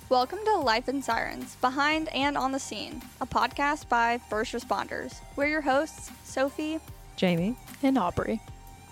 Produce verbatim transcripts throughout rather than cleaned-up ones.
Welcome to Life in Sirens, Behind and on the Scene, a podcast by first responders. We're your hosts, Sophie, Jamie, and Aubrey.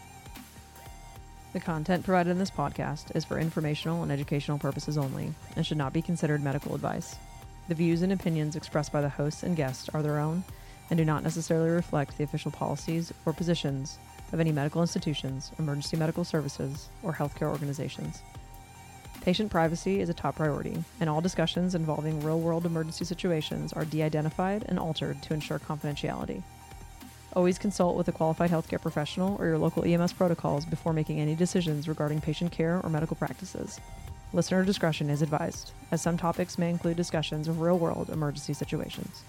The content provided in this podcast is for informational and educational purposes only and should not be considered medical advice. The views and opinions expressed by the hosts and guests are their own and do not necessarily reflect the official policies or positions of any medical institutions, emergency medical services, or healthcare organizations. Patient privacy is a top priority, and all discussions involving real-world emergency situations are de-identified and altered to ensure confidentiality. Always consult with a qualified healthcare professional or your local E M S protocols before making any decisions regarding patient care or medical practices. Listener discretion is advised, as some topics may include discussions of real-world emergency situations.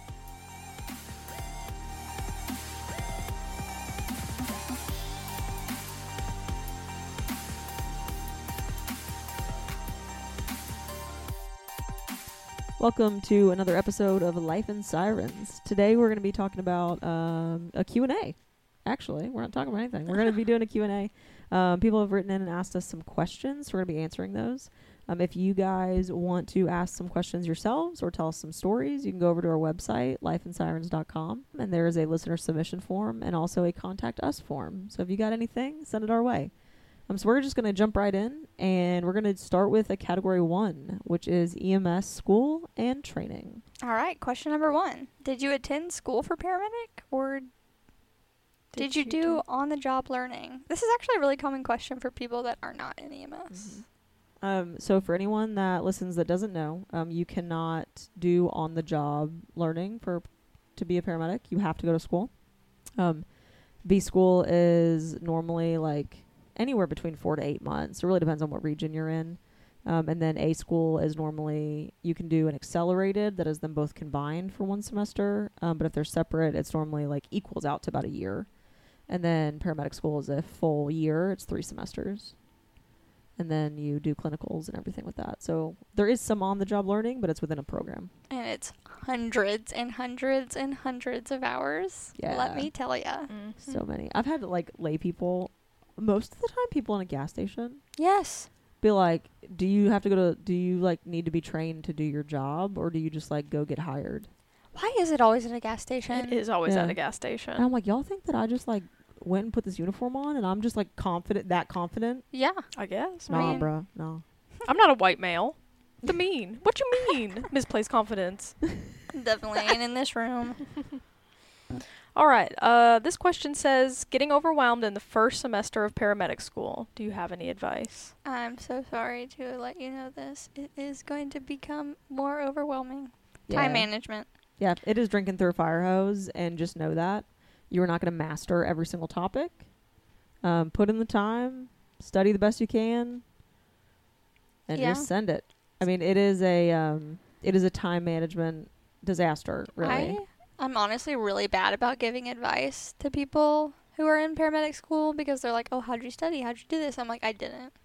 Welcome to another episode of Life in Sirens. Today we're going to be talking about um, a Q and A. Actually, we're not talking about anything. We're going to be doing a Q and A. Um, people have written in and asked us some questions. We're going to be answering those. Um, if you guys want to ask some questions yourselves or tell us some stories, you can go over to our website, life in sirens dot com, and there is a listener submission form and also a contact us form. So if you got anything, send it our way. Um, so we're just going to jump right in, and we're going to start with a category one, which is E M S school and training. All right, question number one. Did you attend school for paramedic, or did, did you, you do, do on-the-job learning? This is actually a really common question for people that are not in E M S. Mm-hmm. Um, so for anyone that listens that doesn't know, um, you cannot do on-the-job learning for to be a paramedic. You have to go to school. Um, B school is normally like anywhere between four to eight months. It really depends on what region you're in. Um, and then A school is normally, you can do an accelerated that is them both combined for one semester. Um, but if they're separate, it's normally like equals out to about a year. And then paramedic school is a full year. It's three semesters. And then you do clinicals and everything with that. So there is some on-the-job learning, but it's within a program. And it's hundreds and hundreds and hundreds of hours. Yeah. Let me tell ya. Mm-hmm. So many. I've had like lay people, most of the time people in a gas station. Yes. Be like, do you have to go to, do you like need to be trained to do your job, or do you just like go get hired? Why is it always at a gas station? It is always Yeah. at a gas station. And I'm like, y'all think that I just like went and put this uniform on and I'm just like confident, that confident? Yeah. I guess. Nah, mean- bruh, no. I'm not a white male. The mean. What you mean? Misplaced confidence. Definitely ain't in this room. All right. Uh, this question says, getting overwhelmed in the first semester of paramedic school. Do you have any advice? I'm so sorry to let you know this. It is going to become more overwhelming. Time Yeah. management. Yeah, it is drinking through a fire hose, and just know that you're not going to master every single topic. Um, put in the time, study the best you can, and Yeah. just send it. I mean, it is a um, it is a time management disaster, really. I, I'm honestly really bad about giving advice to people who are in paramedic school because they're like, oh, how'd you study? How'd you do this? I'm like, I didn't.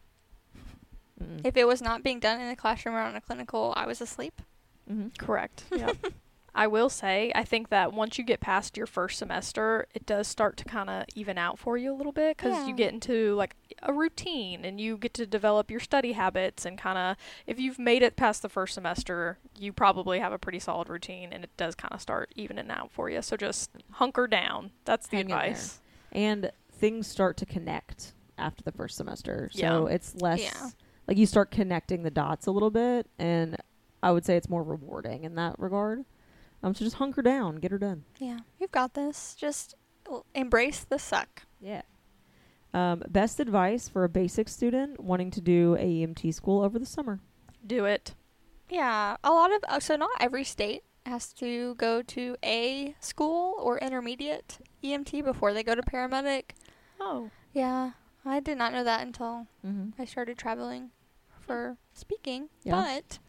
Mm-mm. If it was not being done in a classroom or on a clinical, I was asleep. Mm-hmm. Correct. Yeah. I will say, I think that once you get past your first semester, it does start to kind of even out for you a little bit because Yeah. you get into like a routine and you get to develop your study habits and kind of, if you've made it past the first semester, you probably have a pretty solid routine and it does kind of start evening out for you. So just hunker down. That's the Hang in there. advice. And things start to connect after the first semester. So Yeah. it's less, Yeah. like you start connecting the dots a little bit, and I would say it's more rewarding in that regard. Um, so just hunker down, get her done. Yeah. You've got this. Just l- embrace the suck. Yeah. Um, best advice for a basic student wanting to do a E M T school over the summer. Do it. Yeah. A lot of, uh, so not every state has to go to a school or intermediate E M T before they go to paramedic. Oh. Yeah. I did not know that until Mm-hmm. I started traveling for speaking. Yeah. But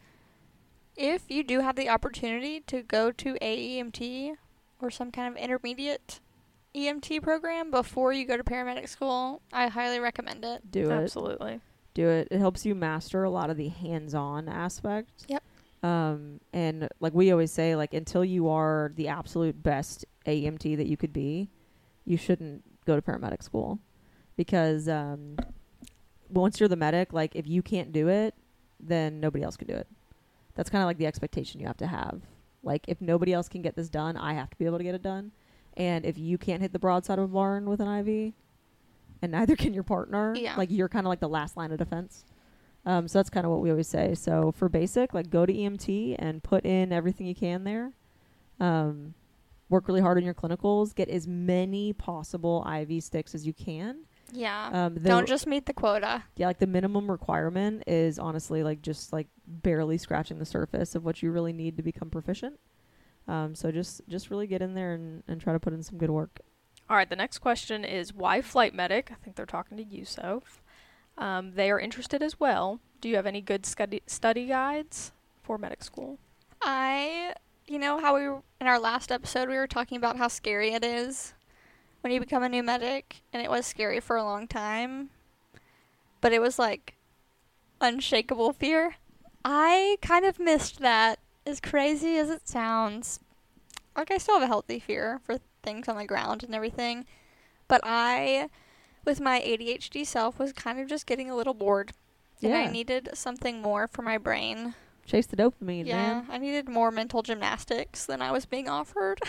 if you do have the opportunity to go to a E M T or some kind of intermediate E M T program before you go to paramedic school, I highly recommend it. Do it. Absolutely. Do it. It helps you master a lot of the hands-on aspect. Yep. Um, and like we always say, like until you are the absolute best A E M T that you could be, you shouldn't go to paramedic school, because um, once you're the medic, like if you can't do it, then nobody else can do it. that's kind of like the expectation you have to have. Like, if nobody else can get this done, I have to be able to get it done. And if you can't hit the broadside of a barn with an I V, and neither can your partner, Yeah. like, you're kind of like the last line of defense. Um, so that's kind of what we always say. So for basic, like, go to E M T and put in everything you can there. Um, work really hard on your clinicals. Get as many possible I V sticks as you can. Yeah. Um, the- Don't just meet the quota. Yeah, like the minimum requirement is honestly like just like barely scratching the surface of what you really need to become proficient. Um, so just just really get in there and, and try to put in some good work. All right, the next question is why flight medic? I think they're talking to you, Soph. Um, they are interested as well. Do you have any good study study guides for medic school? I, you know how we were, in our last episode we were talking about how scary it is when you become a new medic, and it was scary for a long time, but it was like unshakable fear. I kind of missed that, as crazy as it sounds. Like, I still have a healthy fear for things on the ground and everything, but I, with my A D H D self, was kind of just getting a little bored, and I Yeah. needed something more for my brain. Chase the dopamine, Yeah, man. I needed more mental gymnastics than I was being offered.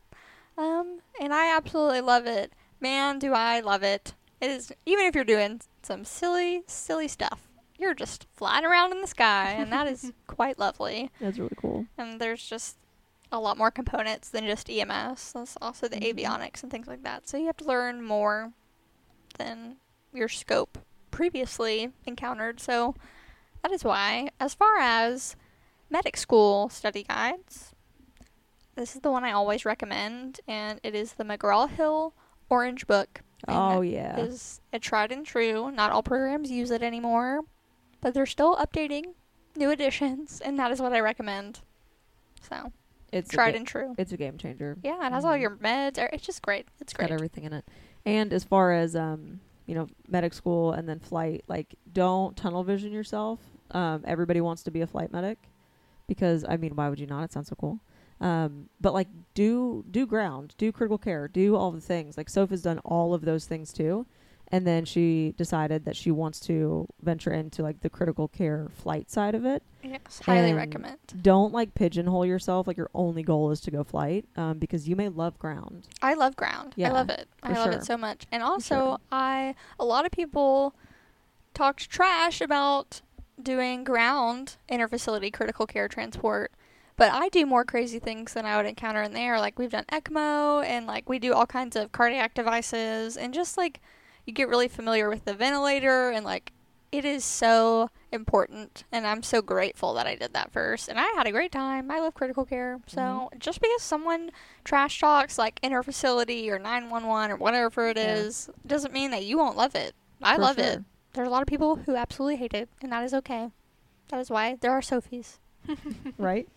um, and I absolutely love it. Man, do I love it. It is, even if you're doing some silly, silly stuff, you're just flying around in the sky, and that is quite lovely. That's really cool. And there's just a lot more components than just E M S. There's also the Mhm. avionics and things like that. So you have to learn more than your scope previously encountered. So that is why, as far as medic school study guides, this is the one I always recommend, and it is the McGraw-Hill Orange Book. And Oh, that yeah. is a tried and true. Not all programs use it anymore, but they're still updating new editions, and that is what I recommend. So, It's a tried ga- and true. It's a game changer. Yeah, it has all Mhm. your meds. er, It's just great. It's It's great. got everything in it. And as far as, um, you know, medic school and then flight, like, don't tunnel vision yourself. Um, everybody wants to be a flight medic because, I mean, why would you not? It sounds so cool. Um, but, like, do do ground, do critical care, do all the things. Like, Soph has done all of those things, too. And then she decided that she wants to venture into, like, the critical care flight side of it. Yes, highly And recommend. Don't, like, pigeonhole yourself. Like, your only goal is to go flight um, because you may love ground. I love ground. I Yeah, love it. I for love sure. it so much. And also, sure. I a lot of people talked trash about doing ground interfacility critical care transport, but I do more crazy things than I would encounter in there. Like, we've done ECMO, and like we do all kinds of cardiac devices, and just like you get really familiar with the ventilator, and like it is so important, and I'm so grateful that I did that first, and I had a great time. I love critical care. So Mhm. just because someone trash talks like interfacility or nine one one or whatever it Yeah. is doesn't mean that you won't love it. I For love sure. it. There's a lot of people who absolutely hate it, and that is okay. That is why there are Sophies. Right?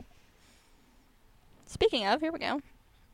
Speaking of, here we go.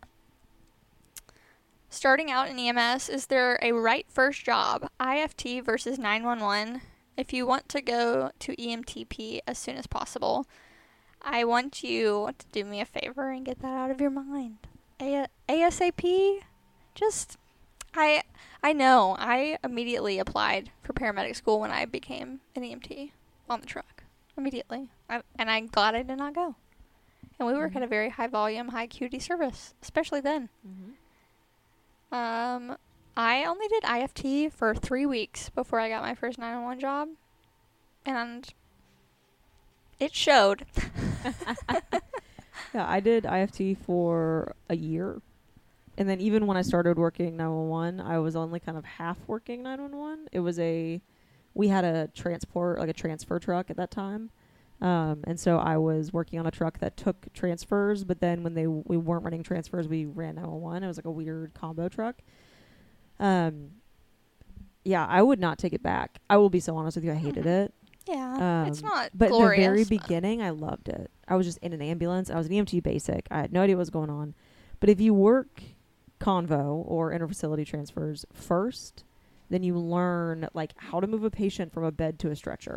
Starting out in E M S, is there a right first job, I F T versus nine one one, if you want to go to E M T P as soon as possible? I want you to do me a favor and get that out of your mind. A- ASAP? Just, I I know, I immediately applied for paramedic school when I became an E M T on the truck. Immediately. I, and I'm glad I did not go. And we work Mhm. at a very high volume, high acuity service, especially then. Mm-hmm. Um, I only did I F T for three weeks before I got my first nine one one job. And it showed. Yeah, I did I F T for a year. And then even when I started working nine one one, I was only kind of half working nine one one. It was a, we had a transport, like a transfer truck at that time. Um, and so I was working on a truck that took transfers, but then when they we weren't running transfers, we ran nine one one. It was like a weird combo truck. Um, yeah, I would not take it back. I will be so honest with you, I hated it. Yeah, it's Um, not But glorious. the very but- beginning, I loved it. I was just in an ambulance. I was an E M T basic. I had no idea what was going on. But if you work convo or interfacility transfers first, then you learn like how to move a patient from a bed to a stretcher,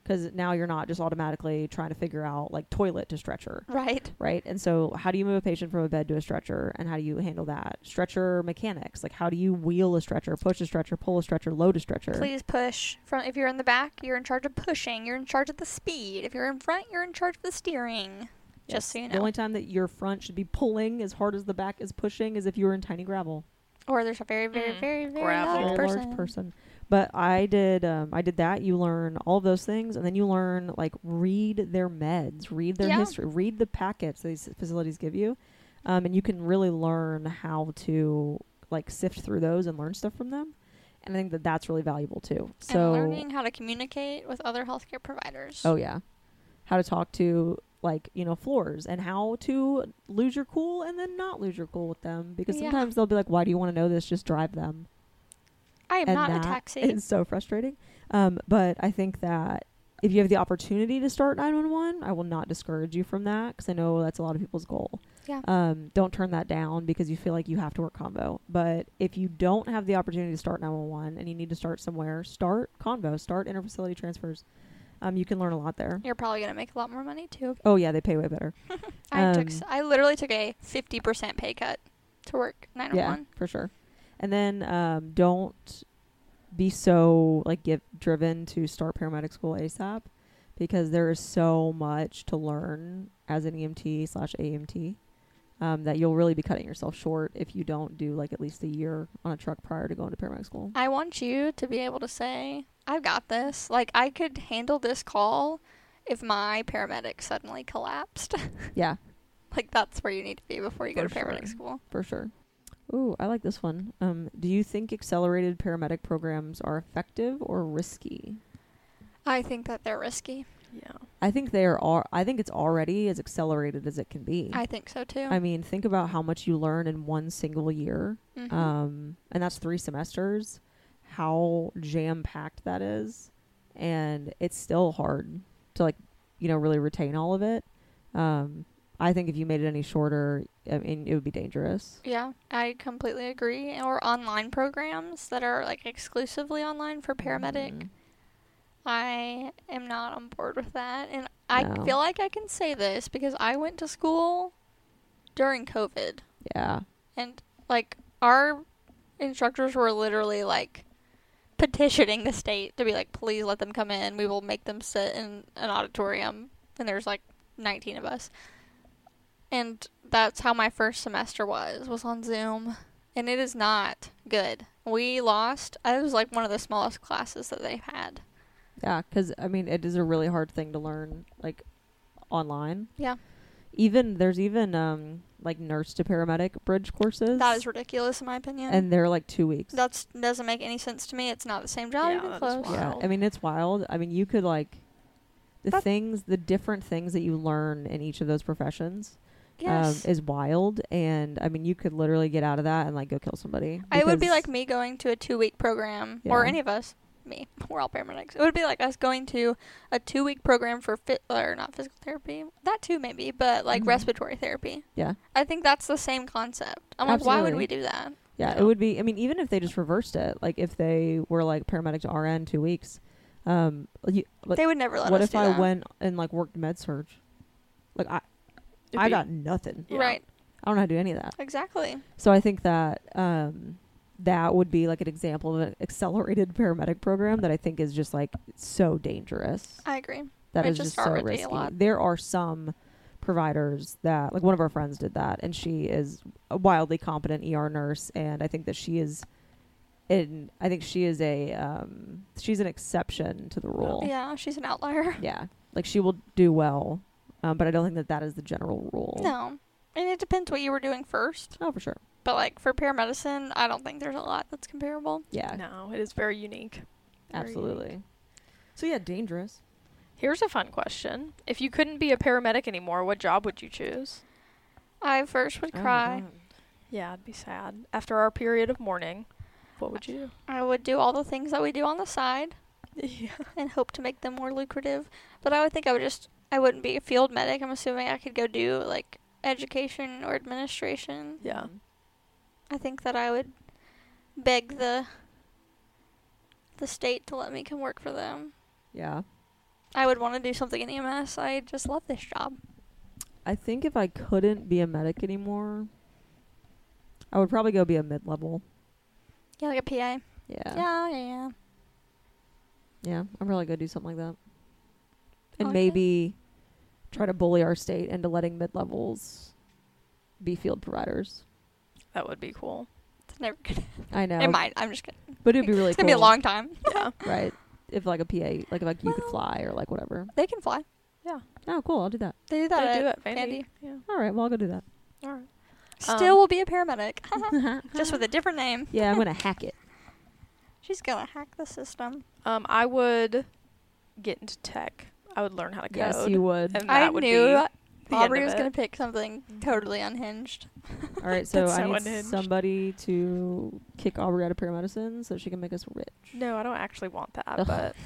because now you're not just automatically trying to figure out like toilet to stretcher. Right. Right. And so how do you move a patient from a bed to a stretcher, and how do you handle that? Stretcher mechanics. Like, how do you wheel a stretcher, push a stretcher, pull a stretcher, load a stretcher? Please push. From if you're in the back, you're in charge of pushing. You're in charge of the speed. If you're in front, you're in charge of the steering. Yes. Just so you know. The only time that your front should be pulling as hard as the back is pushing is if you were in tiny gravel. Or there's a very, very, Mm. very, very Gravel. large Very person. large person. But I did um, I did that. You learn all those things, and then you learn, like, read their meds, read their Yeah. history, read the packets these facilities give you. Um, and you can really learn how to, like, sift through those and learn stuff from them. And I think that that's really valuable, too. So, and learning how to communicate with other healthcare providers. oh, yeah. How to talk to, like, you know, floors, and how to lose your cool and then not lose your cool with them. Because Yeah. sometimes they'll be like, why do you want to know this? Just drive them. I am And not a that taxi. is so frustrating. Um, but I think that if you have the opportunity to start nine one one, I will not discourage you from that, because I know that's a lot of people's goal. Yeah. Um, don't turn that down because you feel like you have to work convo. But if you don't have the opportunity to start nine one one and you need to start somewhere, start convo, start interfacility transfers. Um, you can learn a lot there. You're probably going to make a lot more money, too. Oh, yeah, they pay way better. I took. Um, s- I literally took a fifty percent pay cut to work nine one Yeah, one. for sure. And then um, don't be so, like, get driven to start paramedic school ASAP, because there is so much to learn as an E M T slash A M T um, that you'll really be cutting yourself short if you don't do, like, at least a year on a truck prior to going to paramedic school. I want you to be able to say, I've got this. Like, I could handle this call if my paramedic suddenly collapsed. Yeah, Like, that's where you need to be before you go For to paramedic sure. school. for sure. Ooh, I like this one. Um, do you think accelerated paramedic programs are effective or risky? I think that they're risky. Yeah. I think they are. Al- I think it's already as accelerated as it can be. I think so, too. I mean, think about how much you learn in one single year. Mhm. Um, and that's three semesters. How jam-packed that is. And it's still hard to, like, you know, really retain all of it. Um, I think if you made it any shorter, I mean, it would be dangerous. Yeah, I completely agree. Or online programs that are, like, exclusively online for paramedic. Mhm. I am not on board with that. And I No. feel like I can say this because I went to school during COVID. Yeah. And, like, our instructors were literally, like, petitioning the state to be like, please let them come in. We will make them sit in an auditorium. And there's, like, nineteen of us. And that's how my first semester was, was on Zoom. And it is not good. We lost. I was, like, one of the smallest classes that they had. Yeah, because, I mean, it is a really hard thing to learn, like, online. Yeah. Even, there's even, um, like, nurse to paramedic bridge courses. That is ridiculous, in my opinion. And they're, like, two weeks. That doesn't make any sense to me. It's not the same job, Yeah, even that is close. wild. Yeah, I mean, it's wild. I mean, you could, like, the That- things, the different things that you learn in each of those professions Yes. um, is wild. And, I mean, you could literally get out of that and, like, go kill somebody. It would be because- like me going to a two-week program, or Yeah. any of us. Me, we're all paramedics. It would be like us going to a two-week program for fit, or not physical therapy, that too maybe, but like Mhm. respiratory therapy. Yeah. I think that's the same concept. I'm like, why would Absolutely. we do that? Yeah, Yeah. it would be, I mean, even if they just reversed it, like, if they were, like, paramedic to R N two weeks, um, you, like, They would never let what us if do I that. went and, like, worked med surge? Like, I, It'd I be- got nothing. Yeah. Right, I don't know how to do any of that. exactly. So I think that um, that would be like an example of an accelerated paramedic program that I think is just like so dangerous. I agree. That It is just just so already a risky. lot. There are some providers that, like, one of our friends did that, and she is a wildly competent E R nurse, and I think that she is in. I think she is a um, she's an exception to the rule. Yeah, she's an outlier. Yeah, like she will do well, um, but I don't think that that is the general rule. No, and it depends what you were doing first. Oh, for sure. But like for paramedicine, I don't think there's a lot that's comparable. Yeah, No, it is very unique. Very absolutely. unique. So yeah, dangerous. Here's a fun question. If you couldn't be a paramedic anymore, what job would you choose? I first would Oh my cry. God. Yeah, I'd be sad. After our period of mourning, what would you I would do all the things that we do on the side do? Yeah. and hope to make them more lucrative. But I would think I would just, I wouldn't be a field medic. I'm assuming I could go do like education or administration. Yeah. I think that I would beg the the state to let me come work for them. Yeah. I would want to do something in E M S. I just love this job. I think if I couldn't be a medic anymore, I would probably go be a mid-level. Yeah, like a P A. Yeah. Yeah, yeah, yeah. Yeah, I'm probably going to do something like that. And Okay. maybe try to bully our state into letting mid-levels be field providers. That would be cool. It's never gonna. I know. It might. I'm just kidding. But it'd be really It's cool. gonna be a long time. Yeah. Right. If like a P A, like if like you could Well- fly or like whatever. They can fly. Oh, cool. I'll do that. They do that. They at do it, Vandy. Vandy. Yeah. All right. Well, I'll go do that. All right. Still Um, will be a paramedic, just with a different name. Yeah, I'm going to hack it. She's gonna hack the system. Um, I would get into tech. I would learn how to code. Yes, you would. And I that would knew be the Aubrey end was of gonna it. pick something totally unhinged. All right. So That's I so need unhinged. somebody to kick Aubrey out of paramedicine so she can make us rich. No, I don't actually want that, Ugh. but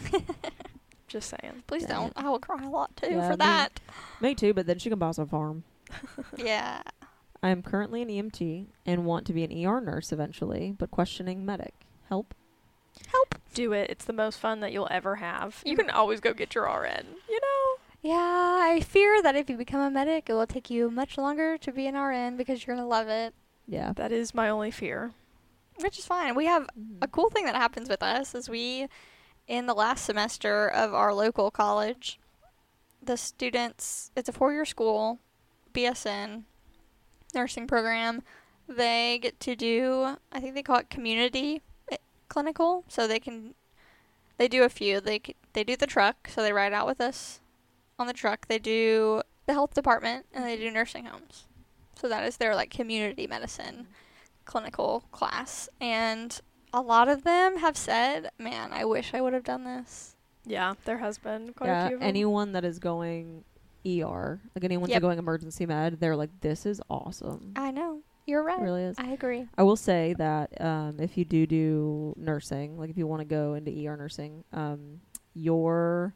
just saying. Please Dang don't. it. I will cry a lot too Yeah, for me- that. Me too, but then she can boss a farm. Yeah. I am currently an E M T and want to be an E R nurse eventually, but questioning medic. Help? Help. Do it. It's the most fun that you'll ever have. You can always go get your R N, you know? Yeah, I fear that if you become a medic, it will take you much longer to be an R N because you're gonna love it, Yeah. That is my only fear. which is fine. We have Mhm. a cool thing that happens with us is we, in the last semester of our local college, the students, it's a four-year school, B S N, nursing program. They get to do, I think they call it community eh, clinical, so they can, they do a few. They c- they do the truck, so they ride out with us on the truck. They do the health department, and they do nursing homes. So that is their like community medicine clinical class, and a lot of them have said, "Man, I wish I would have done this." Yeah, there has been quite a Yeah, few of them. anyone that is going E R, like anyone Yep. that's going emergency med, they're like, this is awesome. I know you're right. It really is. I agree. I will say that um, if you do do nursing, like if you want to go into E R nursing, um, your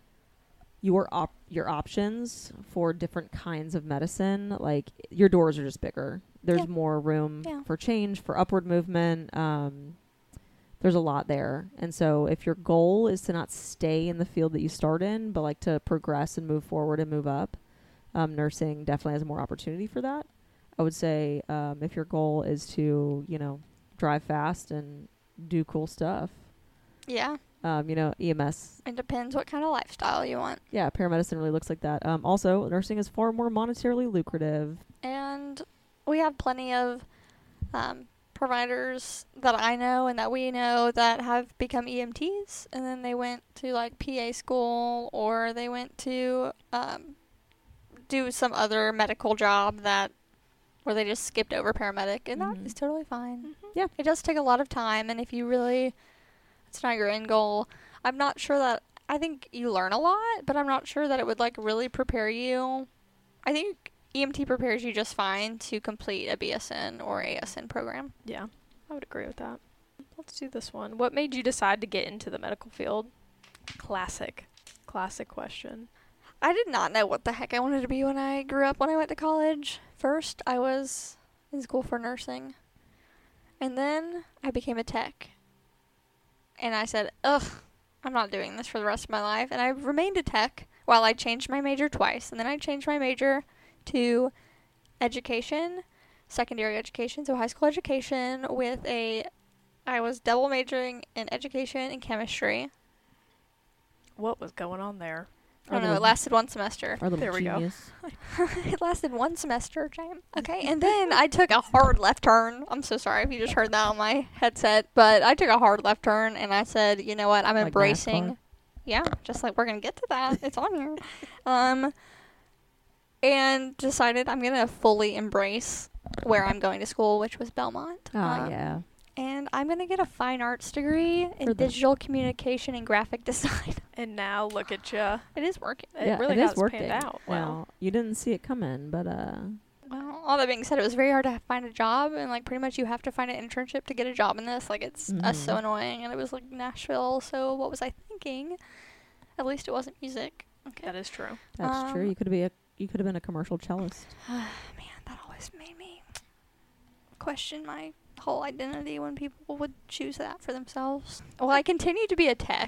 your op- your options for different kinds of medicine, like your doors are just bigger. There's Yeah. more room Yeah. for change, for upward movement. Um, there's a lot there, and so if your goal is to not stay in the field that you start in, but like to progress and move forward and move up, um, nursing definitely has more opportunity for that. I would say um, if your goal is to, you know, drive fast and do cool stuff, Yeah, um, you know, E M S, it depends what kind of lifestyle you want. yeah, paramedicine really looks like that. Um, also, nursing is far more monetarily lucrative. And we have plenty of um, providers that I know and that we know that have become E M Ts, and then they went to like P A school, or they went to um, do some other medical job that where they just skipped over paramedic, and Mhm. that is totally fine. Mhm. Yeah. It does take a lot of time, and if you really, it's not your end goal. I'm not sure that, I think you learn a lot, but I'm not sure that it would like really prepare you. I think E M T prepares you just fine to complete a B S N or A S N program. Yeah, I would agree with that. Let's do this one. What made you decide to get into the medical field? Classic. Classic question. I did not know what the heck I wanted to be when I grew up when I went to college. First, I was in school for nursing. And then I became a tech. And I said, ugh, I'm not doing this for the rest of my life. And I remained a tech while I changed my major twice. And then I changed my major to education, secondary education, so high school education with a, I was double majoring in education and chemistry. What was going on there? I don't Our know, it little- lasted one semester. Our little There we go. genius. It lasted one semester, James. Okay, and then I took a hard left turn. I'm so sorry if you just heard that on my headset, but I took a hard left turn, and I said, you know what, I'm Like embracing. NASCAR? Yeah, just like we're gonna get to that. It's on here. Um, and decided I'm gonna fully embrace where I'm going to school, which was Belmont. Oh, Um, yeah. And I'm gonna get a fine arts degree in For the- digital communication and graphic design. And now look at you. It is working. It yeah, really it is has working. panned out. Wow. Well, you didn't see it coming, but uh, Well, all that being said, it was very hard to find a job, and like pretty much you have to find an internship to get a job in this. Like it's uh, so Mhm. annoying, and it was like Nashville. So what was I thinking? At least it wasn't music. Okay. That is true. that's true. Um, You could be a you could have been a commercial cellist. Man, that always made me question my whole identity when people would choose that for themselves. Well, I continued to be a tech.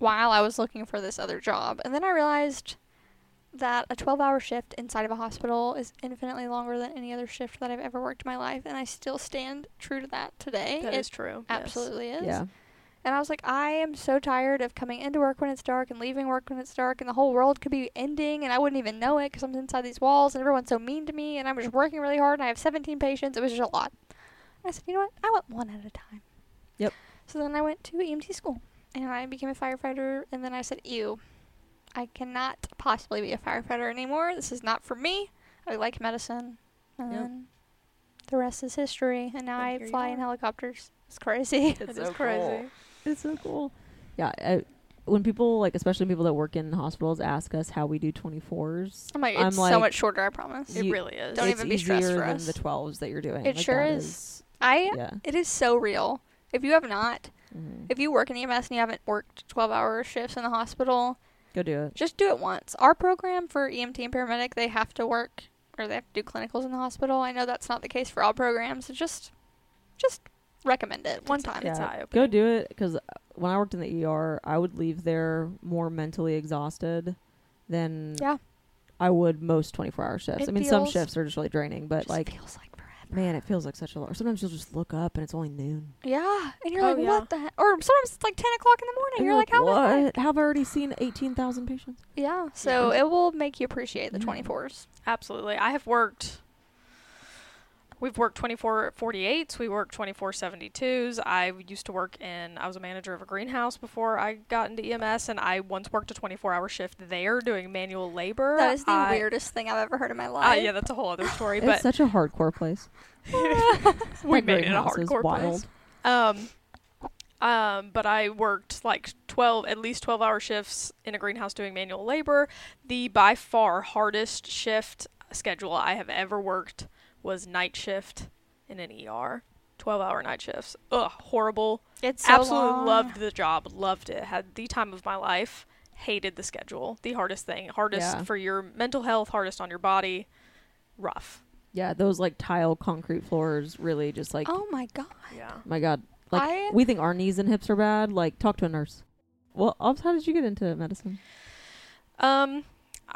while I was looking for this other job. And then I realized that a twelve-hour shift inside of a hospital is infinitely longer than any other shift that I've ever worked in my life, and I still stand true to that today. That it is true. absolutely yes. is. Yeah. And I was like, I am so tired of coming into work when it's dark and leaving work when it's dark, and the whole world could be ending, and I wouldn't even know it because I'm inside these walls, and everyone's so mean to me, and I'm just working really hard, and I have seventeen patients. It was just a lot. I said, you know what? I want one at a time. Yep. So then I went to E M T school, and I became a firefighter, and then I said, ew, I cannot possibly be a firefighter anymore. This is not for me. I like medicine. And Yep. then the rest is history, and now And I here you fly in are. helicopters. It's crazy. It It's is so crazy. cool. It's so cool. Yeah. I, when people, like, especially people that work in hospitals, ask us how we do twenty-fours, I'm like, I'm it's like, so much shorter, I promise. It You- really is. Don't it's even be stressed easier for than us. the twelves that you're doing. It Like, sure that is. I, Yeah. it is so real. If you have not, Mhm. if you work in E M S and you haven't worked twelve-hour shifts in the hospital, Go do it. just do it once. Our program for E M T and paramedic, they have to work, or they have to do clinicals in the hospital. I know that's not the case for all programs, so just, just recommend it one time. It's Yeah. eye-opening. Go do it, because when I worked in the E R, I would leave there more mentally exhausted than Yeah. I would most twenty-four hour shifts. It I mean, some feels- shifts are just really draining, but Just like, feels like forever. man, it feels like such a lot. Or sometimes you'll just look up and it's only noon. Yeah, and you're Oh, like, yeah. what the heck? Or sometimes it's like ten o'clock in the morning. And You're like, how the heck? what? How have I already seen eighteen thousand patients? Yeah, so Yeah. it will make you appreciate the Yeah. twenty-fours. Absolutely. I have worked, we've worked twenty-four forty-eights, we worked twenty-four seventy-twos. I used to work in, I was a manager of a greenhouse before I got into E M S, and I once worked a twenty-four hour shift there doing manual labor. That is the I, weirdest thing I've ever heard in my Uh, life. yeah, that's a whole other story, It's but such a hardcore place. we That made it a greenhouse is hardcore wild. place. Um, um, but I worked like twelve, at least twelve hour shifts in a greenhouse doing manual labor. The by far hardest shift schedule I have ever worked was night shift in an E R. twelve hour night shifts. Ugh, horrible. It's so Absolutely long. loved the job. Loved it. Had the time of my life. Hated the schedule. The hardest thing. Hardest Yeah. for your mental health, hardest on your body. Rough. Yeah, those like tile concrete floors really just like, Oh my god. Yeah. my God. Like, I- we think our knees and hips are bad. Like, talk to a nurse. Well, Obs, how did you get into medicine? Um,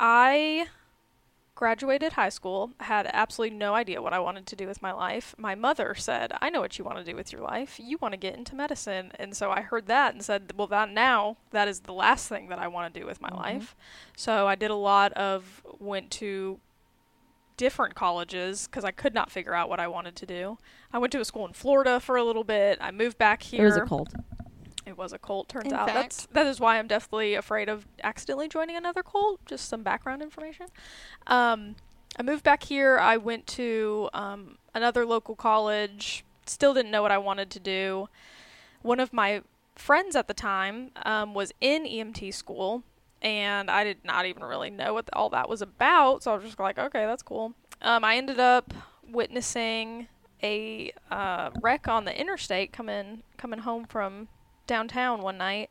I graduated high school, had absolutely no idea what I wanted to do with my life. My mother said, I know what you want to do with your life. You want to get into medicine. And so I heard that and said, well, that now, that is the last thing that I want to do with my Mhm. life. So I did a lot of, went to different colleges because I could not figure out what I wanted to do. I went to a school in Florida for a little bit. I moved back here. It was a cult. It was a cult, turns In out. fact. That's that is why I'm definitely afraid of accidentally joining another cult. Just some background information. Um, I moved back here. I went to um, another local college. Still didn't know what I wanted to do. One of my friends at the time um, was in E M T school, and I did not even really know what all that was about. So I was just like, okay, that's cool. Um, I ended up witnessing a uh, wreck on the interstate coming coming home from downtown one night,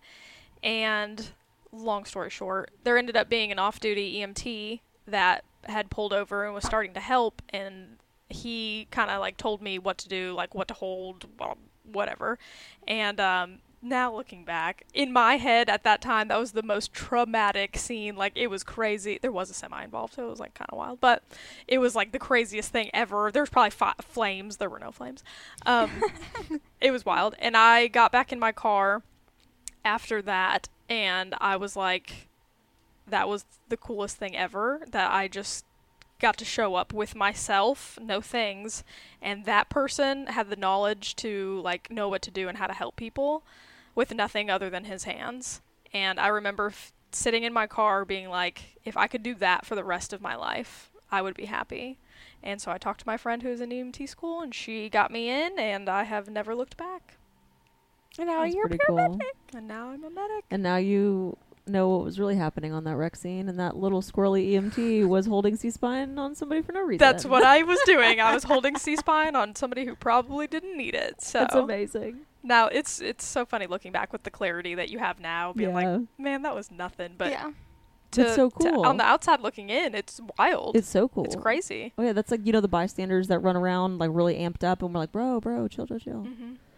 and long story short, there ended up being an off-duty E M T that had pulled over and was starting to help, and he kind of like told me what to do, like what to hold, well, whatever. And um, now looking back, in my head at that time, that was the most traumatic scene. Like, it was crazy. There was a semi involved, so it was like kind of wild, but it was like the craziest thing ever. There was probably fi- flames. There were no flames. Um, it was wild. And I got back in my car after that, and I was like, that was the coolest thing ever, that I just got to show up with myself, no things, and that person had the knowledge to like know what to do and how to help people with nothing other than his hands. And I remember f- sitting in my car being like, if I could do that for the rest of my life, I would be happy. And so I talked to my friend who was in E M T school, and she got me in, and I have never looked back. And now That's you're pretty paramedic. cool. And now I'm a medic. And now you know what was really happening on that wreck scene, and that little squirrely E M T was holding C-spine on somebody for no reason. That's what I was doing. I was holding C-spine on somebody who probably didn't need it. So That's amazing. now it's it's so funny looking back with the clarity that you have now, being Yeah. like, man, that was nothing. But yeah. to, It's so to- cool. on the outside looking in, it's wild. It's so cool. It's crazy. Oh yeah, that's like, you know, the bystanders that run around like really amped up, and we're like, bro, bro, chill, chill, chill. Mm-hmm.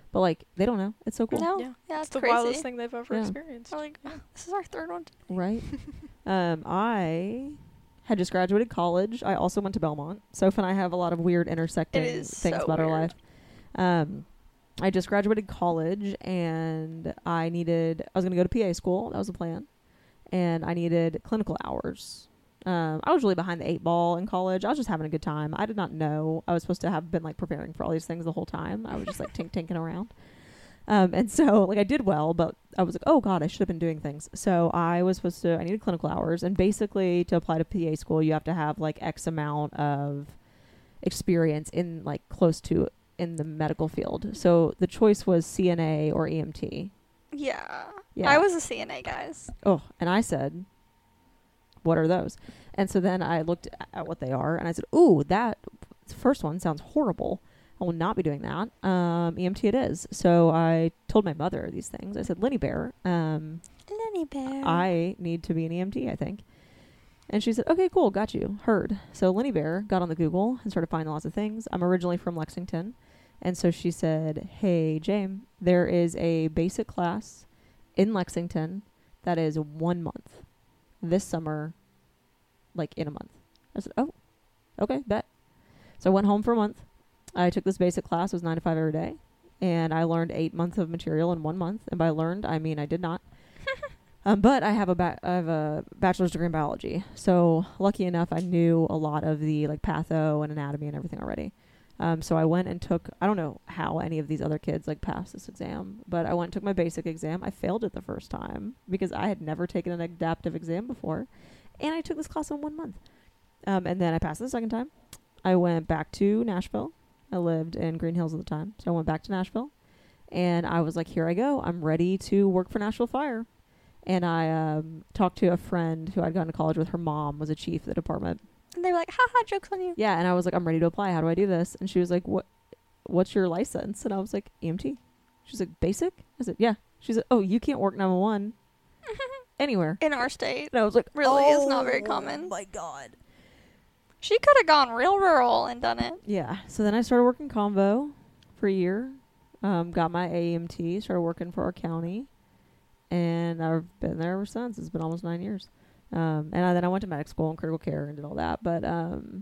But like they don't know. It's so cool. No, Yeah. yeah, It's it's the crazy. wildest thing they've ever Yeah. experienced. We're like, this is our third one. Right. um, I had just graduated college. I also went to Belmont. Soph and I have a lot of weird intersecting It is things so about our weird. life. Um, I just graduated college and I needed, I was going to go to P A school. That was the plan. And I needed clinical hours. Um, I was really behind the eight ball in college. I was just having a good time. I did not know I was supposed to have been like preparing for all these things the whole time. I was just like tink tinking around. Um, and so like I did well, but I was like, oh God, I should have been doing things. So I was supposed to, I needed clinical hours, and basically to apply to P A school, you have to have like X amount of experience in like close to in the medical field. So the choice was C N A or E M T. Yeah. Yeah. I was a C N A, guys. Oh, and I said, what are those? And so then I looked at what they are and I said, ooh, that first one sounds horrible. I will not be doing that. Um, E M T it is. So I told my mother these things. I said, Lenny Bear, um, Lenny Bear. I need to be an E M T, I think. And she said, okay, cool, got you. Heard. So Lenny Bear got on the Google and started finding lots of things. I'm originally from Lexington. And so she said, hey, James, there is a basic class in Lexington that is one month this summer, like in a month. I said, oh, okay, bet. So I went home for a month. I took this basic class. It was nine to five every day. And I learned eight months of material in one month. And by learned, I mean I did not. um, but I have a ba- I have a bachelor's degree in biology. So lucky enough, I knew a lot of the like patho and anatomy and everything already. Um, so I went and took, I don't know how any of these other kids like passed this exam, but I went and took my basic exam. I failed it the first time because I had never taken an adaptive exam before. And I took this class in one month. Um, and then I passed it the second time. I went back to Nashville. I lived in Green Hills at the time. So I went back to Nashville. And I was like, here I go. I'm ready to work for Nashville Fire. And I um, talked to a friend who I'd gone to college with. Her mom was a chief of the department. And they were like, haha, joke's on you. Yeah, and I was like, I'm ready to apply. How do I do this? And she was like, "What? What's your license?" And I was like, E M T. She's like, basic? I said, yeah. She's like, oh, you can't work nine one one anywhere. In our state. And I was like, Really oh, is not very common. Oh my God. She could have gone real rural and done it. Yeah. So then I started working Convo for a year. Um, got my A M T, started working for our county. And I've been there ever since. It's been almost nine years. Um, and I, then I went to medic school and critical care and did all that. But um,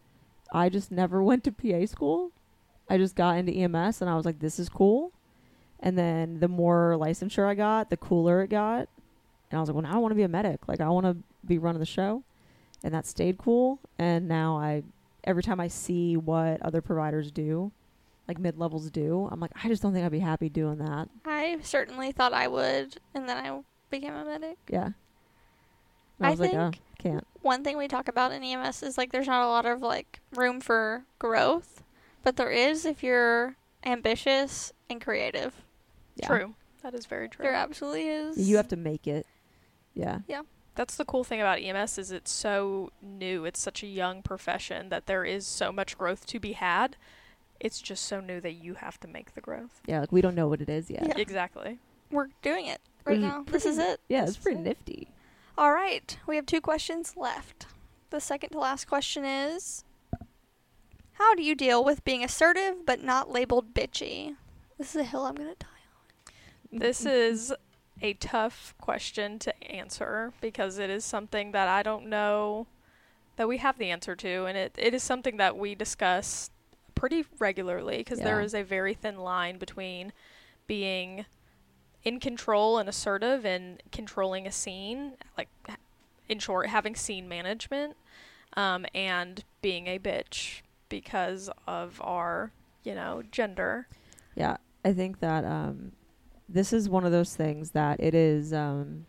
I just never went to P A school. I just got into E M S and I was like, this is cool. And then the more licensure I got, the cooler it got. And I was like, well, now I want to be a medic. Like, I want to be running the show. And that stayed cool. And now I, every time I see what other providers do, like mid-levels do, I'm like, I just don't think I'd be happy doing that. I certainly thought I would, and then I became a medic. Yeah. And I I was like, think oh, can't. one thing we talk about in E M S is like there's not a lot of like room for growth, but there is if you're ambitious and creative. Yeah. True. That is very true. There absolutely is. You have to make it. Yeah. That's the cool thing about E M S is it's so new. It's such a young profession that there is so much growth to be had. It's just so new that you have to make the growth. Yeah, like we don't know what it is yet. Yeah. Exactly. We're doing it right Which is now. This is it. Yeah, This it's is pretty it. nifty. All right. We have two questions left. The second to last question is, how do you deal with being assertive but not labeled bitchy? This is a hill I'm going to die on. This is a tough question to answer because it is something that I don't know that we have the answer to, and it, it is something that we discuss pretty regularly because there Yeah. is a very thin line between being in control and assertive and controlling a scene, like in short, having scene management, um, and being a bitch because of our, you know, gender. Yeah, I think that um, this is one of those things that it is, um,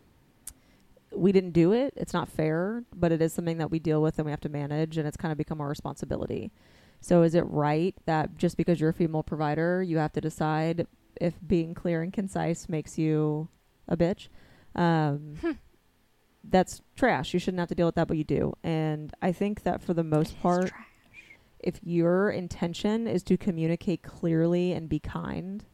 we didn't do it. It's not fair, but it is something that we deal with and we have to manage, and it's kind of become our responsibility. So is it right that just because you're a female provider, you have to decide if being clear and concise makes you a bitch? Um, Hmm. That's trash. You shouldn't have to deal with that, but you do. And I think that for the most part, trash. if your intention is to communicate clearly and be kind,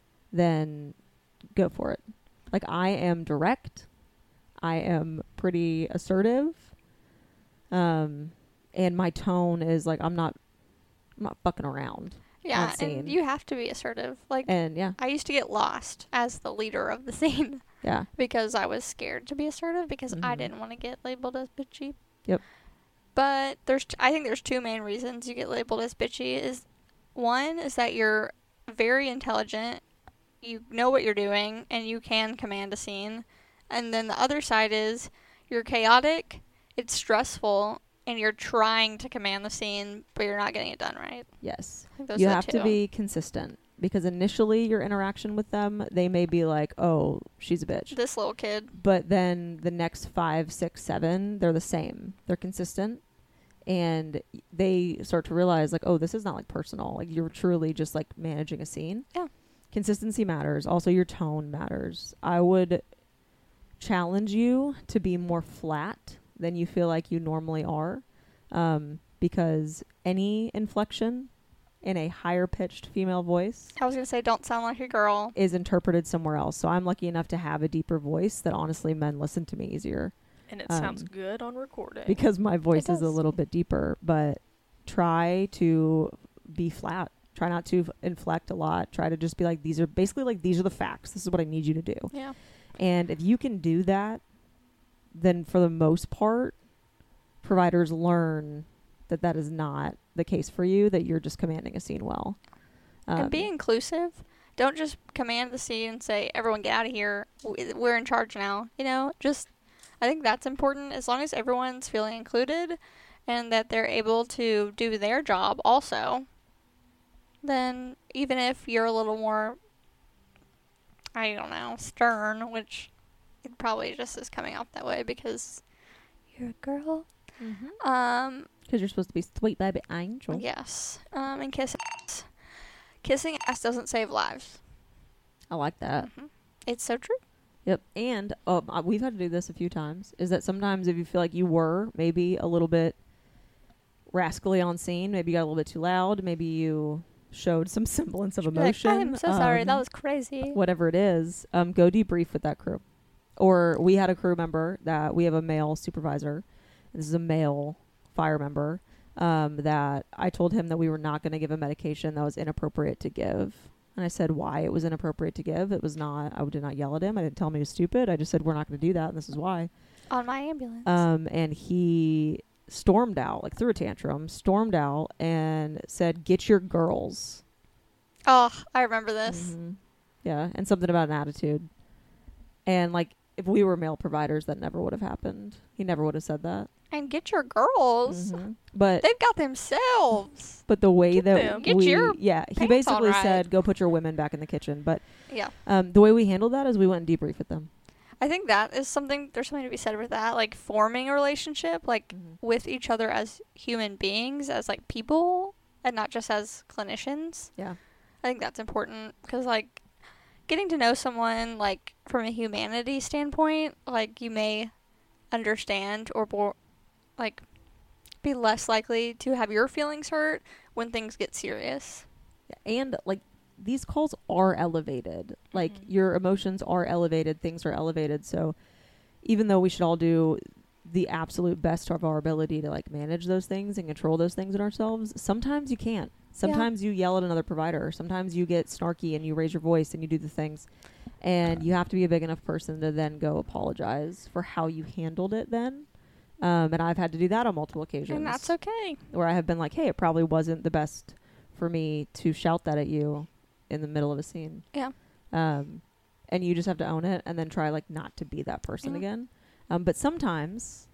then go for it. Like, I am direct. I am pretty assertive. Um, and my tone is like, I'm not, I'm not fucking around. Yeah, on scene. and you have to be assertive. Like, And yeah, I used to get lost as the leader of the scene yeah, because I was scared to be assertive because I Mhm. didn't want to get labeled as bitchy. Yep. But there's, t- I think there's two main reasons you get labeled as bitchy. Is one is that you're very intelligent, you know what you're doing, and you can command a scene. And then the other side is you're chaotic, it's stressful, and you're trying to command the scene, but you're not getting it done right. yes. I think those You are the have to two. be consistent because initially your interaction with them, they may be like, "Oh, she's a bitch," This little kid. but then the next five, six, seven, they're the same. They're consistent, and they start to realize like, "Oh, this is not like personal. Like you're truly just like managing a scene." Yeah. Consistency matters. Also, your tone matters. I would challenge you to be more flat than you feel like you normally are, um, because any inflection in a higher pitched female voice I was going to say, don't sound like a girl. is interpreted somewhere else. So I'm lucky enough to have a deeper voice that honestly men listen to me easier And it Um, sounds good on recording. because my voice is a does. little bit deeper. But try to be flat. Try not to f- inflect a lot. Try to just be like, these are basically like, these are the facts. This is what I need you to do. Yeah. And if you can do that, then for the most part, providers learn that that is not the case for you, that you're just commanding a scene well. Um, And be inclusive. Don't just command the scene and say, everyone get out of here. W- We're in charge now. You know, just, I think that's important. As long as everyone's feeling included and that they're able to do their job also, then even if you're a little more, I don't know, stern, which it probably just is coming off that way because you're a girl. mhm. Um, Because you're supposed to be sweet baby angel. yes. Um, and kissing ass. Kissing ass doesn't save lives. I like that. hmm It's so true. Yep. And um, uh, we've had to do this a few times. Is that sometimes if you feel like you were maybe a little bit rascally on scene, maybe you got a little bit too loud, maybe you showed some semblance of Be like, emotion. I'm so sorry. That um, was crazy. whatever it is, um, go debrief with that crew. Or we had a crew member that we have a male supervisor. This is a male fire member um, that I told him that we were not going to give a medication that was inappropriate to give. And I said why it was inappropriate to give. It was not, I did not yell at him. I didn't tell him he was stupid. I just said, we're not going to do that. And this is why. On my ambulance. Um, and he stormed out, like threw a tantrum, stormed out and said, get your girls. oh, I remember this. Mhm. Yeah. And something about an attitude. And like, if we were male providers, that never would have happened. He never would have said that. And get your girls. Mhm. But They've got themselves. but the way Get that them. Get we your yeah, he pants on basically right. said go put your women back in the kitchen. But Yeah. um, the way we handled that is we went and debriefed with them. I think that is something, there's something to be said with that. Like forming a relationship, like with each other as human beings, as like people, and not just as clinicians. Yeah. I think that's important because, like, getting to know someone, like, from a humanity standpoint, like, you may understand or, bo- like, be less likely to have your feelings hurt when things get serious. And like these calls are elevated. Like Mhm. your emotions are elevated, things are elevated. So even though we should all do the absolute best of our ability to like manage those things and control those things in ourselves, sometimes you can't. Sometimes you yell at another provider. Sometimes you get snarky and you raise your voice and you do the things. And you have to be a big enough person to then go apologize for how you handled it then. Um, and I've had to do that on multiple occasions. And that's okay. Where I have been like, hey, it probably wasn't the best for me to shout that at you in the middle of a scene. Yeah. Um, and you just have to own it and then try like not to be that person Yeah. again. Um, but sometimes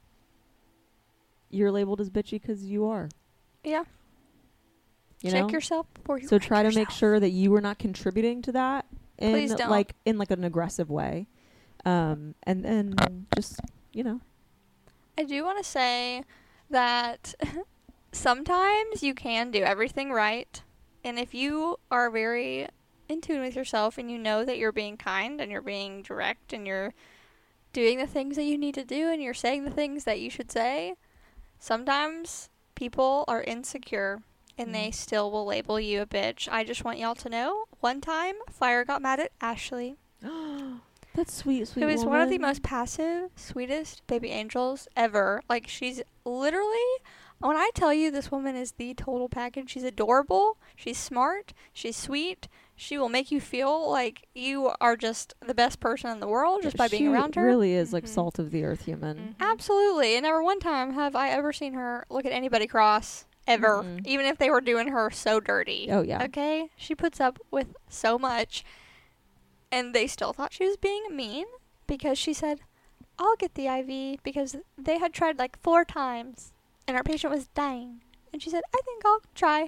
you're labeled as bitchy because you are. Yeah. You Check know? yourself before you So wreck try to make yourself. sure that you are not contributing to that in Please don't. like in like an aggressive way. Um, and then just, you know. I do want to say that sometimes you can do everything right. And if you are very in tune with yourself and you know that you're being kind and you're being direct and you're doing the things that you need to do and you're saying the things that you should say, sometimes people are insecure and they Mhm. still will label you a bitch. I just want y'all to know, one time, Fire got mad at Ashley. That's sweet, sweet Who is one of the woman. most passive, sweetest baby angels ever. Like, she's literally When I tell you this woman is the total package, she's adorable, she's smart, she's sweet, she will make you feel like you are just the best person in the world just by being She around her. really is like Mhm. salt of the earth human. Mhm. Absolutely. And never one time have I ever seen her look at anybody cross, ever, Mm-mm. even if they were doing her so dirty. Oh yeah. Okay? She puts up with so much. And they still thought she was being mean because she said, I'll get the I V because they had tried like four times and our patient was dying. And she said, I think I'll try.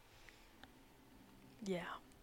Yeah.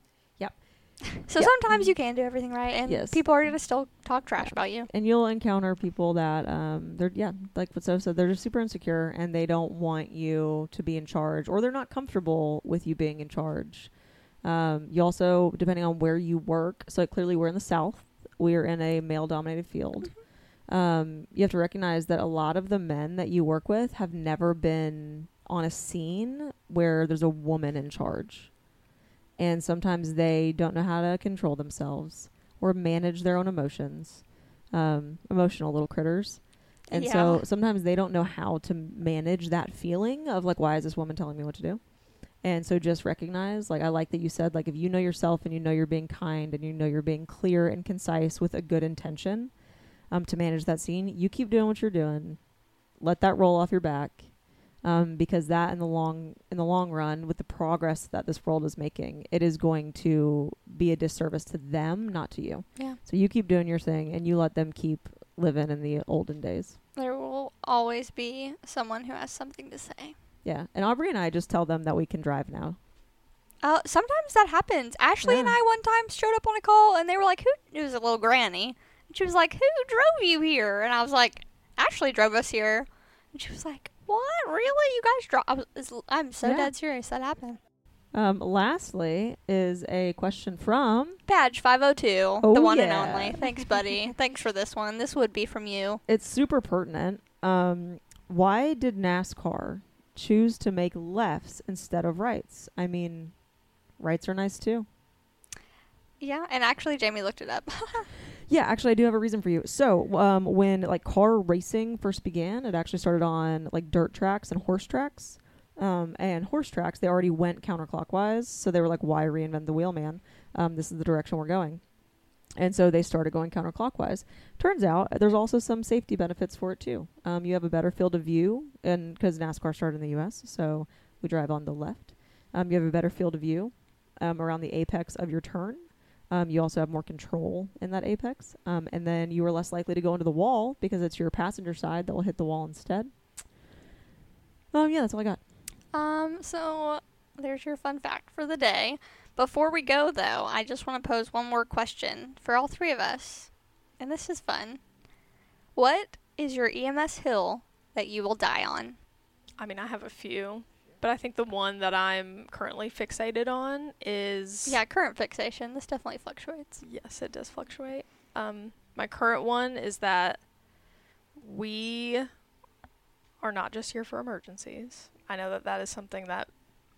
So Yep. sometimes you can do everything right and Yes. people are going to still talk trash Yeah. about you. And you'll encounter people that um they're yeah, like what Soph said, they're just super insecure and they don't want you to be in charge, or they're not comfortable with you being in charge. Um, you also, depending on where you work, so like clearly we're in the South, we're in a male dominated field. Um, you have to recognize that a lot of the men that you work with have never been on a scene where there's a woman in charge. And sometimes they don't know how to control themselves or manage their own emotions. Um, emotional little critters. And Yeah. so sometimes they don't know how to manage that feeling of like, why is this woman telling me what to do? And so just recognize, like, I like that you said, like, if you know yourself and you know you're being kind and you know you're being clear and concise with a good intention um, to manage that scene, you keep doing what you're doing. Let that roll off your back. Um, because that in the long in the long run, with the progress that this world is making, it is going to be a disservice to them, not to you. Yeah. So you keep doing your thing and you let them keep living in the olden days. There will always be someone who has something to say. Yeah. And Aubrey and I just tell them that we can drive now. Uh, sometimes that happens. Ashley and Yeah. I one time showed up on a call, and they were like, "Who?" It was a little granny, and she was like, "Who drove you here?" And I was like, "Ashley drove us here." And she was like, "What? Really? You guys drove?" I was, it's- I'm so Yeah. dead serious. That happened. Um, lastly is a question from, Badge five oh two, Oh, the one yeah. and only. Thanks, buddy. Thanks for this one. This would be from you. it's super pertinent. Um, why did NASCAR choose to make lefts instead of rights? I mean, rights are nice too. Yeah, and actually, Jamie looked it up. Yeah, actually, I do have a reason for you. So, um, when like car racing first began, it actually started on like dirt tracks and horse tracks. Um, and horse tracks, they already went counterclockwise, so they were like, "Why reinvent the wheel, man? Um, this is the direction we're going." And so they started going counterclockwise. Turns out there's also some safety benefits for it too. Um, you have a better field of view, and because NASCAR started in the U S, so we drive on the left. Um, you have a better field of view um, around the apex of your turn. Um, you also have more control in that apex. Um, and then you are less likely to go into the wall because it's your passenger side that will hit the wall instead. Um, yeah, that's all I got. Um, so there's your fun fact for the day. Before we go, though, I just want to pose one more question for all three of us. And this is fun. What is your E M S hill that you will die on? I mean, I have a few, but I think the one that I'm currently fixated on is... Yeah, current fixation. This definitely fluctuates. Yes, it does fluctuate. Um, my current one is that we are not just here for emergencies. I know that that is something that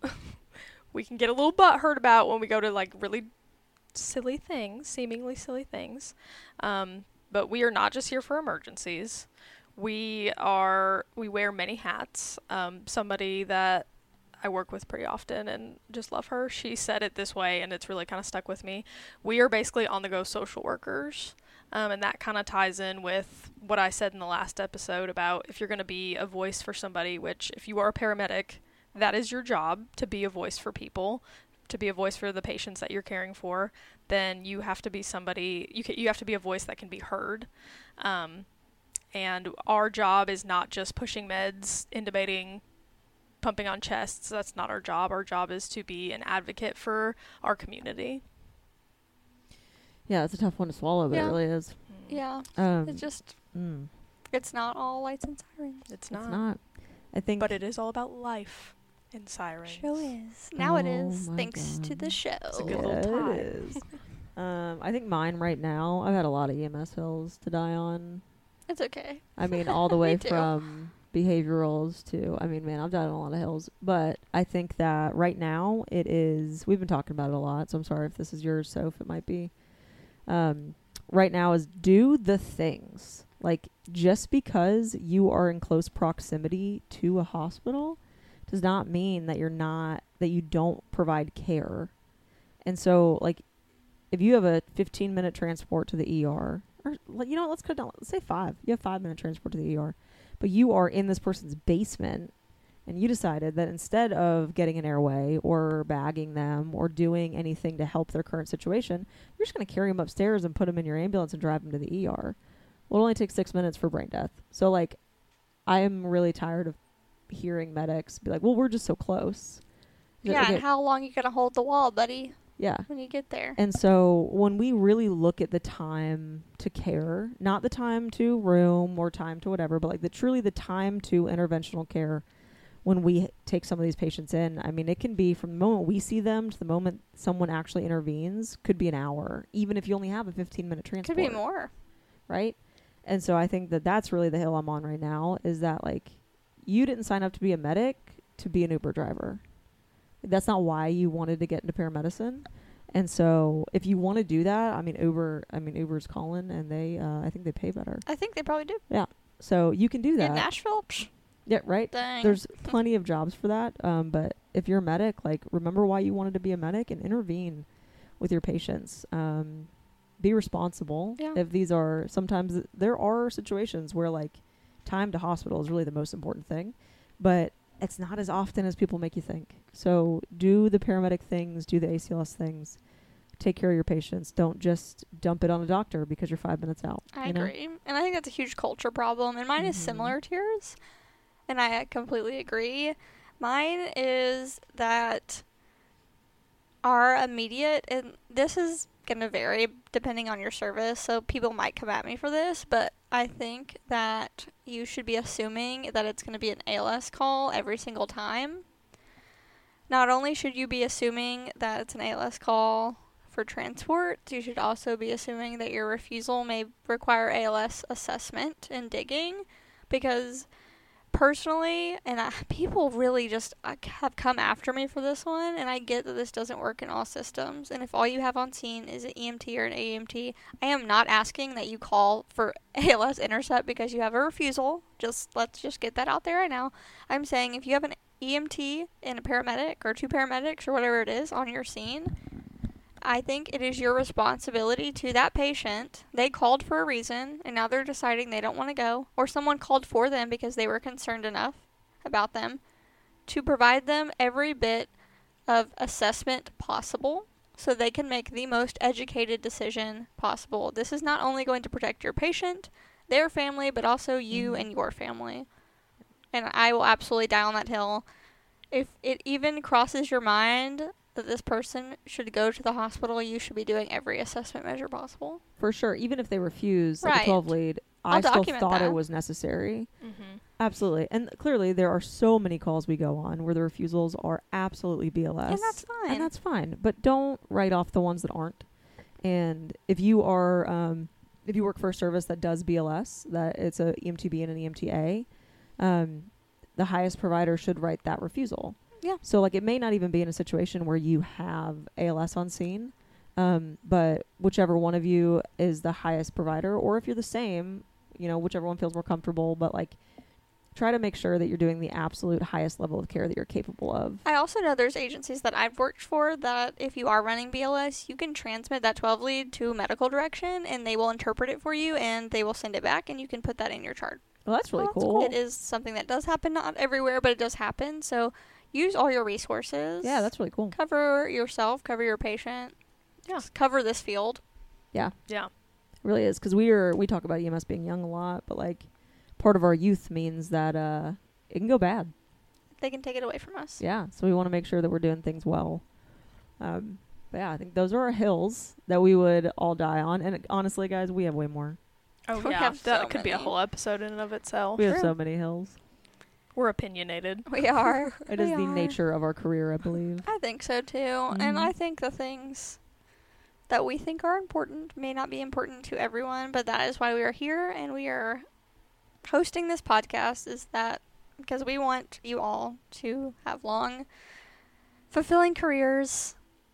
we can get a little butthurt about when we go to like really silly things, seemingly silly things. Um, but we are not just here for emergencies. We are, we wear many hats. Um, somebody that I work with pretty often and just love her, she said it this way, and it's really kind of stuck with me. We are basically on-the-go social workers, um, and that kind of ties in with what I said in the last episode about if you're going to be a voice for somebody, which if you are a paramedic, that is your job, to be a voice for people, to be a voice for the patients that you're caring for, then you have to be somebody, you can, you have to be a voice that can be heard. Um, and our job is not just pushing meds, intubating, pumping on chests. That's not our job. Our job is to be an advocate for our community. Yeah, it's a tough one to swallow, but Yeah. it really is. Yeah, Um, it's just, mm, it's not all lights and sirens. It's not. it's not. I think. But it is all about life and sirens. Show is. Now it Oh is, my thanks to God. the show. It's a good yeah, little tie. it is. um, I think mine right now. I've had a lot of E M S hills to die on. It's okay. I mean, all the way too. from behaviorals to, I mean, man, I've died on a lot of hills. But I think that right now it is, we've been talking about it a lot, so I'm sorry if this is yours, Soph, it might be. Um, right now is do the things. Like, just because you are in close proximity to a hospital does not mean that you're not, that you don't provide care. And so, like, if you have a fifteen minute transport to the E R, or, you know, let's cut down, let's say five. You have five minute transport to the E R, but you are in this person's basement, and you decided that instead of getting an airway or bagging them or doing anything to help their current situation, you're just going to carry them upstairs and put them in your ambulance and drive them to the E R. Well, it only takes six minutes for brain death. So, like, I am really tired of hearing medics be like, well, we're just so close. Yeah, Okay. and how long you gonna hold the wall, buddy? Yeah. When you get there. And so when we really look at the time to care, not the time to room or time to whatever, but like the truly the time to interventional care, when we take some of these patients in, I mean, it can be from the moment we see them to the moment someone actually intervenes, could be an hour, even if you only have a fifteen minute transport. Could be more. Right? And so I think that that's really the hill I'm on right now, is that, like, you didn't sign up to be a medic to be an Uber driver. That's not why you wanted to get into paramedicine. And so if you want to do that, I mean, Uber, I mean, Uber's calling, and they, uh, I think they pay better. I think they probably do. Yeah. So you can do that. In Nashville? Psh, Yeah, right? dang. There's plenty of jobs for that. Um, but if you're a medic, like, remember why you wanted to be a medic and intervene with your patients. Um, be responsible. Yeah. If these are, sometimes th- there are situations where, like, time to hospital is really the most important thing, but it's not as often as people make you think. So do the paramedic things, do the A C L S things, take care of your patients. Don't just dump it on a doctor because you're five minutes out. I you know? agree. And I think that's a huge culture problem. And mine is Mhm. similar to yours. And I completely agree. Mine is that our immediate, and this is going to vary depending on your service, so people might come at me for this, but I think that you should be assuming that it's going to be an A L S call every single time. Not only should you be assuming that it's an A L S call for transport, you should also be assuming that your refusal may require A L S assessment and digging, because personally, and I, people really just uh, have come after me for this one, and I get that this doesn't work in all systems, and if all you have on scene is an E M T or an A M T, I am not asking that you call for A L S intercept because you have a refusal. Just let's just get that out there right now. I'm saying if you have an E M T and a paramedic or two paramedics or whatever it is on your scene, I think it is your responsibility to that patient. They called for a reason, and now they're deciding they don't want to go, or someone called for them because they were concerned enough about them, to provide them every bit of assessment possible so they can make the most educated decision possible. This is not only going to protect your patient, their family, but also you Mhm. and your family. And I will absolutely die on that hill. If it even crosses your mind that this person should go to the hospital, you should be doing every assessment measure possible. For sure. Even if they refuse, like Right. a twelve lead, I'll I still document thought that. it was necessary. Mm-hmm. Absolutely. And clearly there are so many calls we go on where the refusals are absolutely B L S. And that's fine. And that's fine. But don't write off the ones that aren't. And if you are, um, if you work for a service that does B L S, that it's a E M T B and an E M T A, um, the highest provider should write that refusal. Yeah. So, like, it may not even be in a situation where you have A L S on scene, um, but whichever one of you is the highest provider, or if you're the same, you know, whichever one feels more comfortable, but, like, try to make sure that you're doing the absolute highest level of care that you're capable of. I also know there's agencies that I've worked for that if you are running B L S, you can transmit that twelve lead to medical direction, and they will interpret it for you, and they will send it back, and you can put that in your chart. Well, that's really Well, that's cool. It is something that does happen, not everywhere, but it does happen. So use all your resources. Yeah, that's really cool. Cover yourself, cover your patient. Yeah. Just cover this field. Yeah. Yeah. It really is, because we are we talk about E M S being young a lot, but, like, part of our youth means that uh, it can go bad. They can take it away from us. Yeah, so we want to make sure that we're doing things well. Um, but yeah, I think those are our hills that we would all die on. And honestly, guys, we have way more. Oh, We yeah. have that so could be a many. whole episode in and of itself. We have True. so many hills. We're opinionated. We are. It is We the are. nature of our career, I believe. I think so too. Mhm. And I think the things that we think are important may not be important to everyone, but that is why we are here and we are hosting this podcast, is that because we want you all to have long, fulfilling careers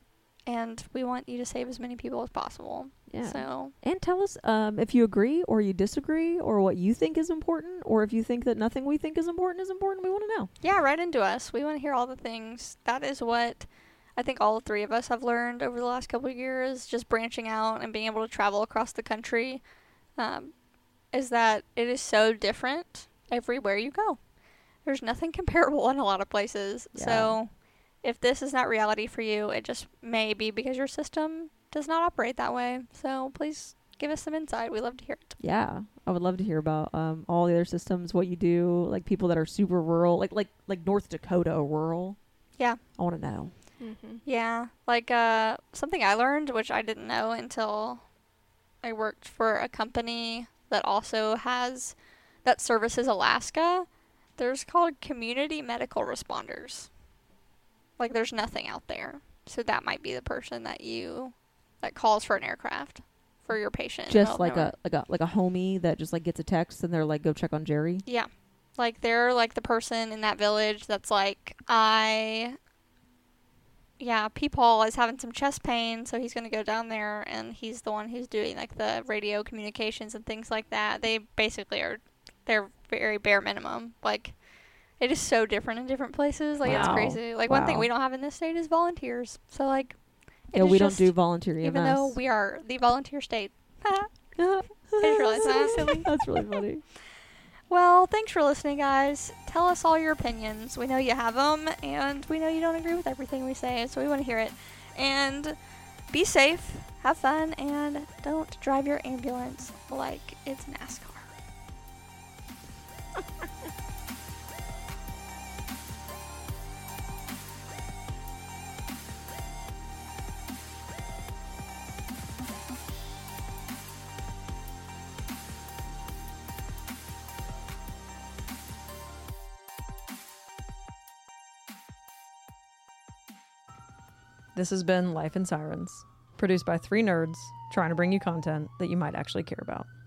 and we want you to save as many people as possible. Yeah. So, and tell us um, if you agree or you disagree or what you think is important, or if you think that nothing we think is important is important. We want to know. yeah, write into us. We want to hear all the things. That is what I think all three of us have learned over the last couple of years, just branching out and being able to travel across the country, um, is that it is so different everywhere you go. There's nothing comparable in a lot of places. Yeah. So if this is not reality for you, it just may be because your system does not operate that way. So please give us some insight. We love to hear it. Yeah, I would love to hear about um, all the other systems, what you do, like people that are super rural, like like like North Dakota rural. Yeah. I want to know. Mm-hmm. Yeah. Like uh, something I learned, which I didn't know until I worked for a company that also has, that services Alaska. There's called community medical responders. Like there's nothing out there. So that might be the person that you, that calls for an aircraft for your patient. in the middle Just of like nowhere. a like a like a homie that just like gets a text and they're like, go check on Jerry. Yeah. Like they're like the person in that village that's like, I, yeah, Peepaw is having some chest pain, so he's going to go down there, and he's the one who's doing like the radio communications and things like that. They basically are, they're very bare minimum. Like it is so different in different places. Like it's Wow. crazy. Like one thing Wow. we don't have in this state is volunteers. So like, it Yeah, is we don't just- do volunteer E M S. even though we are the volunteer state. I just realized that. Silly. That's really funny. Well, thanks for listening, guys. Tell us all your opinions. We know you have them, and we know you don't agree with everything we say, so we want to hear it. And be safe, have fun, and don't drive your ambulance like it's NASCAR. This has been Life in Sirens, produced by three nerds trying to bring you content that you might actually care about.